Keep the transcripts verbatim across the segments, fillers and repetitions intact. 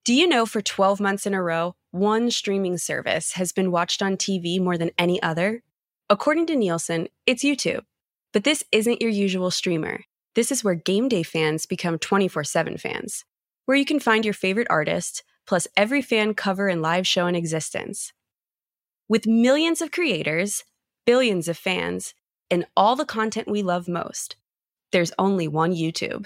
Do you know for twelve months in a row, one streaming service has been watched on T V more than any other? According to Nielsen, it's YouTube. But this isn't your usual streamer. This is where game day fans become twenty-four seven fans, where you can find your favorite artist, plus every fan cover and live show in existence. With millions of creators, billions of fans, and all the content we love most, there's only one YouTube.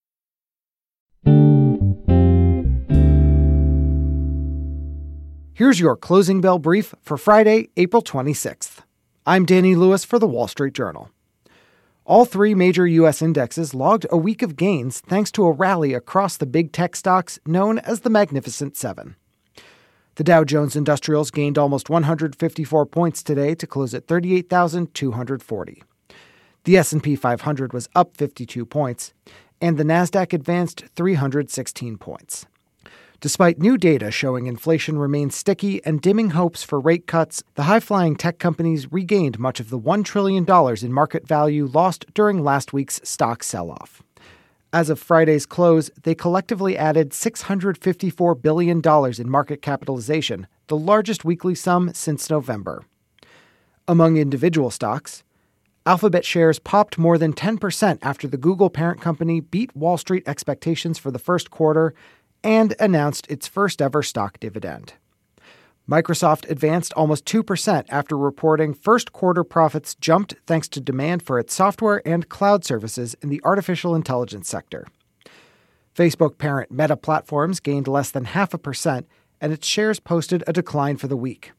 Here's your closing bell brief for Friday, April twenty-sixth. I'm Danny Lewis for The Wall Street Journal. All three major U S indexes logged a week of gains thanks to a rally across the big tech stocks known as the Magnificent Seven. The Dow Jones Industrials gained almost one hundred fifty-four points today to close at thirty-eight thousand two hundred forty. The S and P five hundred was up fifty-two points, and the Nasdaq advanced three hundred sixteen points. Despite new data showing inflation remains sticky and dimming hopes for rate cuts, the high-flying tech companies regained much of the one trillion dollars in market value lost during last week's stock sell-off. As of Friday's close, they collectively added six hundred fifty-four billion dollars in market capitalization, the largest weekly sum since November. Among individual stocks, Alphabet shares popped more than ten percent after the Google parent company beat Wall Street expectations for the first quarter and announced its first-ever stock dividend. Microsoft advanced almost two percent after reporting first-quarter profits jumped thanks to demand for its software and cloud services in the artificial intelligence sector. Facebook parent Meta Platforms gained less than half a percent, and its shares posted a decline for the week.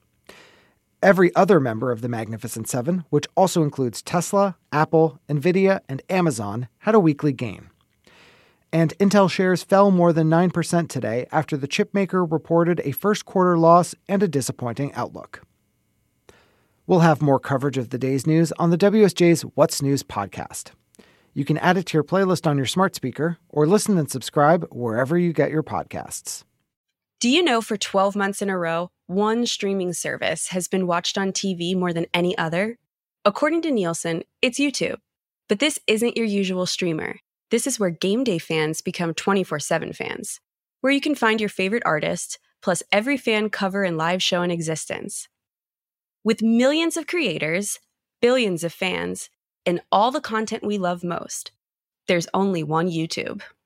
Every other member of the Magnificent Seven, which also includes Tesla, Apple, Nvidia, and Amazon, had a weekly gain. And Intel shares fell more than nine percent today after the chipmaker reported a first-quarter loss and a disappointing outlook. We'll have more coverage of the day's news on the W S J's What's News podcast. You can add it to your playlist on your smart speaker or listen and subscribe wherever you get your podcasts. Do you know for twelve months in a row, one streaming service has been watched on T V more than any other? According to Nielsen, it's YouTube. But this isn't your usual streamer. This is where game day fans become twenty-four seven fans, where you can find your favorite artist, plus every fan cover and live show in existence. With millions of creators, billions of fans, and all the content we love most, there's only one YouTube.